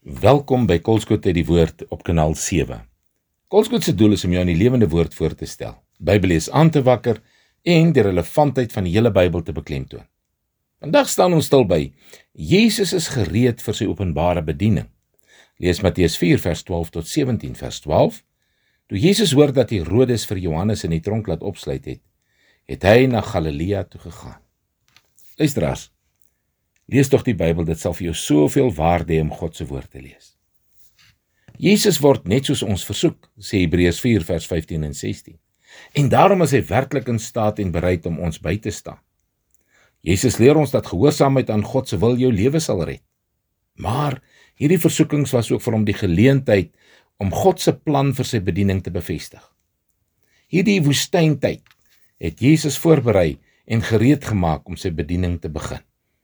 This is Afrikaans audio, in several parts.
Welkom by Kolskoot uit die Woord op kanaal 7. Kolskoot se doel is om jou aan die lewende woord voor te stel, Bybellees aan te wakker en die relevantheid van die hele Bybel te beklemtoon. Vandag staan ons stil by Jesus is gereed vir sy openbare bediening. Lees Matteus 4 vers 12 tot 17 vers 12. Toe Jesus hoor dat Herodes vir Johannes in die tronk laat opsluit het hy na Galilea toe gegaan. Luisteraars, lees tog die Bybel, dit sal vir jou soveel waarde hê om God se woord te lees. Jesus word net soos ons versoek, sê Hebreërs 4 vers 15 en 16. En daarom is hy werklik in staat en bereid om ons by te staan. Jesus leer ons dat gehoorsaamheid aan God se wil jou lewe sal red. Maar hierdie versoekings was ook vir hom die geleentheid om God se plan vir sy bediening te bevestig. Hierdie woestyntyd het Jesus voorberei en gereed gemaak om sy bediening te begin.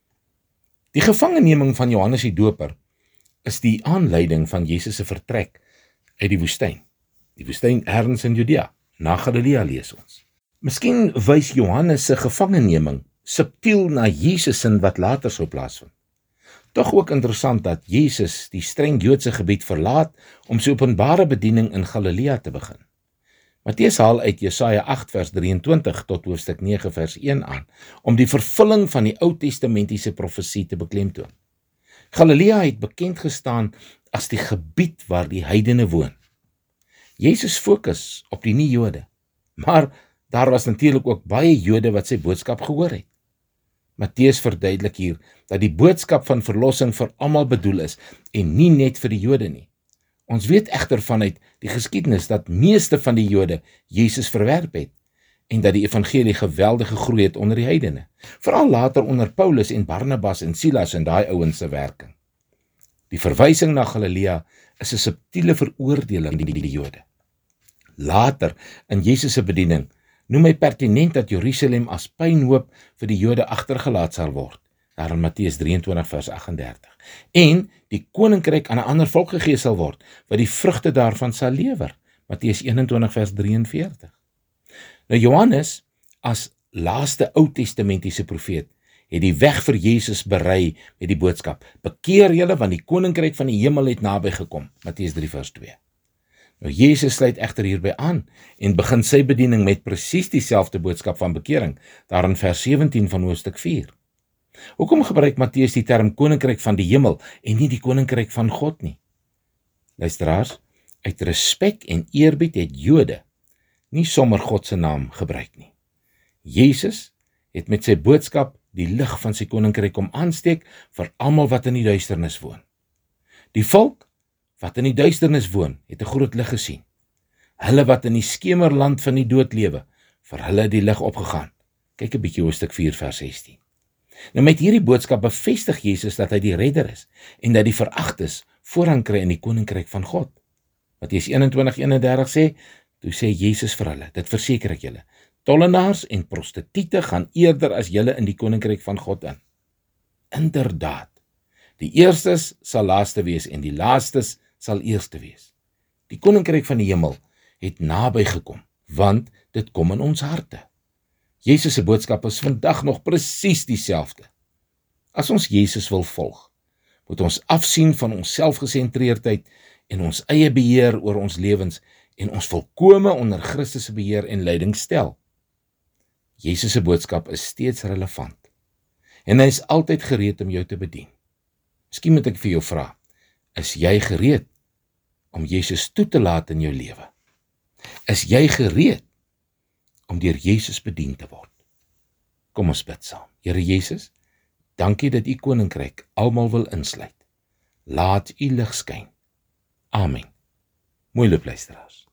Die gevangeneming van Johannes die Doper is die aanleiding van Jesus se vertrek uit die woestyn. Die woestyn ergens in Judea, na Galilea lees ons. Miskien wys Johannes se gevangeneming subtiel na Jesus in wat later sou plaasvind. Tog ook interessant dat Jesus die streng Joodse gebied verlaat om sy openbare bediening in Galilea te begin. Matteus haal uit Jesaja 8 vers 23 tot hoofstuk 9 vers 1 aan, om die vervulling van die Ou Testamentiese profesie te beklemtoon. Galilea het bekend gestaan as die gebied waar die heidene woon. Jesus fokus op die nie-Jode, maar daar was natuurlik ook baie Jode wat sy boodskap gehoor het. Matteus verduidelik hier dat die boodskap van verlossing vir almal bedoel is en nie net vir die Jode nie. Ons weet egter vanuit die geskiedenis dat meeste van die Jode Jesus verwerp het en dat die evangelie geweldige groei het onder die heidene, veral later onder Paulus en Barnabas en Silas en daai ouens se werking. Die verwysing na Galilea is 'n subtiele veroordeling die Jode. Later in Jesus se bediening noem hy pertinent dat Jerusalem as pynhoop vir die Jode agtergelaat sal word, daar in Matteus 23 vers 38, en die koninkryk aan 'n ander volk gegee sal word, wat die vrugte daarvan sal lewer, Matteus 21 vers 43. Nou Johannes, as laaste Ou Testamentiese profeet, het die weg vir Jesus berei met die boodskap, bekeer julle want die koninkryk van die hemel het naby gekom, Matteus 3 vers 2. Nou Jesus sluit egter hierby aan en begin sy bediening met presies dieselfde boodskap van bekering, daar in vers 17 van hoofstuk 4. Hoekom gebruik Matteus die term koninkryk van die hemel en nie die koninkryk van God nie? Luisteraars, uit respek en eerbied het Jode nie sommer God se naam gebruik nie. Jesus het met sy boodskap die lig van sy koninkryk kom aansteek vir almal wat in die duisternis woon. Die volk wat in die duisternis woon, het 'n groot lig gesien. Hulle wat in die skemerland van die dood lewe, vir hulle het die lig opgegaan. Kyk 'n bietjie hoofstuk 4 vers 16. Nou met hierdie boodskap bevestig Jesus dat hy die redder is en dat die veragtes voorrang kry in die koninkryk van God. Matteus 21:31 sê, toe sê Jesus vir hulle, dit verseker ek julle, tollenaars en prostituie gaan eerder as julle in die koninkryk van God in. Inderdaad, die eerstes sal laaste wees en die laastes sal eerste wees. Die koninkryk van die hemel het naby gekom, want dit kom in ons harte. Jesus se boodskap is vandag nog presies dieselfde. As ons Jesus wil volg, moet ons afsien van ons selfgesentreerdheid en ons eie beheer oor ons lewens en ons volkome onder Christus se beheer en leiding stel. Jesus se boodskap is steeds relevant en hy is altyd gereed om jou te bedien. Miskien moet ek vir jou vra, is jy gereed om Jesus toe te laat in jou lewe? Is jy gereed om deur Jesus bedien te word? Kom ons bid saam. Here Jesus, dankie dat u koninkryk almal wil insluit. Laat u lig skyn. Amen. Mooi loop luisteraars.